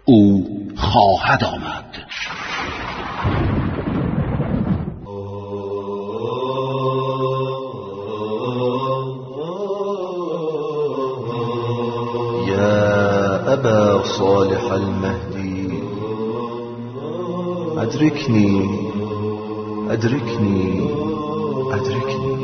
او خواهد آمد. يا أبا صالح المهدي أدركني أدركني أدركني.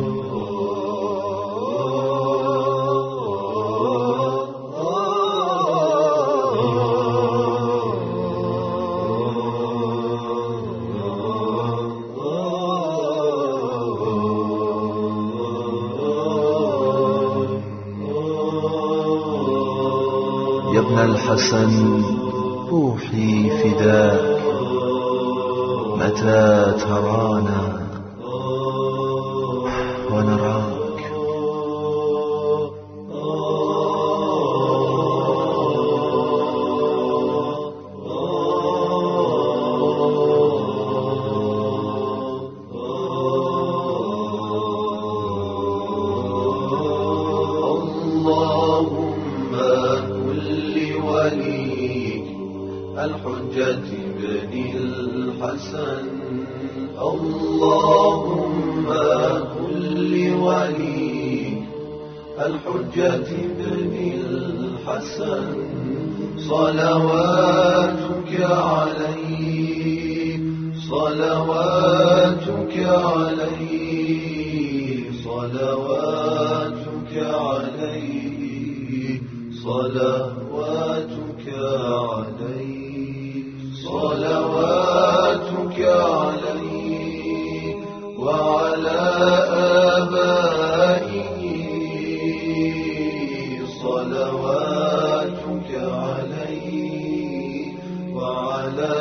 يا ابن الحسن روحي فداك، متى ترانا ونراك؟ اللهم كل وليك الحجة بن الحسن، اللهم كل وليك الحجة بن الحسن، صلواتك عليه صلواتك عليه صلواتك عليه صلواتك عليه صلواتك عليه وعلى آبائه، صلواتك عليه وعلى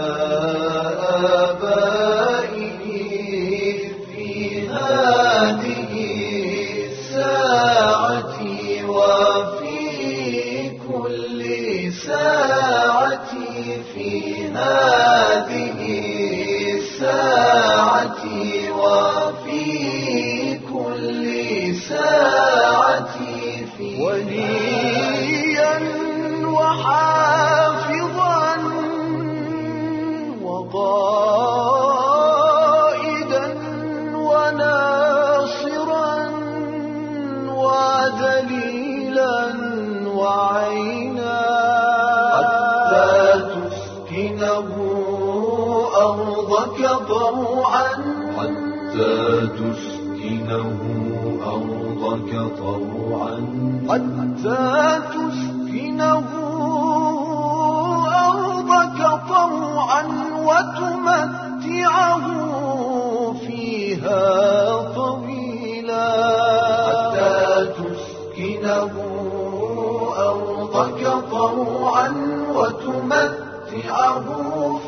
آبائه في هذه الساعة وفي كل ساعة، في هذه الساعة وفي كل ساعة، وليا وحافظا وقائدا وناصرا ودليلا وعينا، حتى تسكنه أرضك طوعا، حتى تسكنه أرضك طوعا، حتى تسكنه أرضك طوعا وتمتعه فيها طويلا، حتى تسكنه أرضك طوعا وتمتعه